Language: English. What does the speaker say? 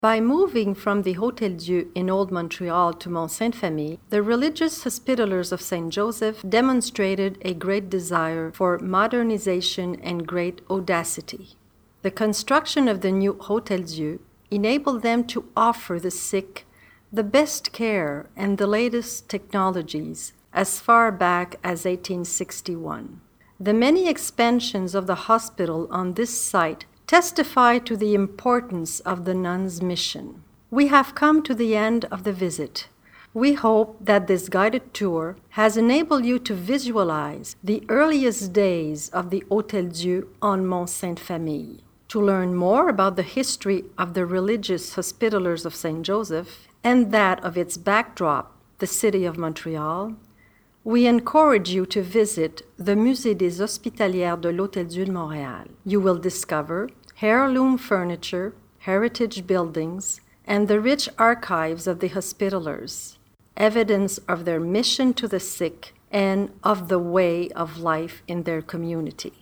By moving from the Hôtel Dieu in Old Montreal to Mont Sainte-Famille, the religious Hospitallers of St. Joseph demonstrated a great desire for modernization and great audacity. The construction of the new Hôtel Dieu enabled them to offer the sick the best care and the latest technologies as far back as 1861. The many expansions of the hospital on this site testify to the importance of the nuns' mission. We have come to the end of the visit. We hope that this guided tour has enabled you to visualize the earliest days of the Hôtel Dieu on Mont Sainte-Famille. To learn more about the history of the religious Hospitallers of St. Joseph and that of its backdrop, the city of Montreal, we encourage you to visit the Musée des Hospitalières de l'Hôtel Dieu de Montréal. You will discover heirloom furniture, heritage buildings, and the rich archives of the Hospitallers, evidence of their mission to the sick and of the way of life in their community.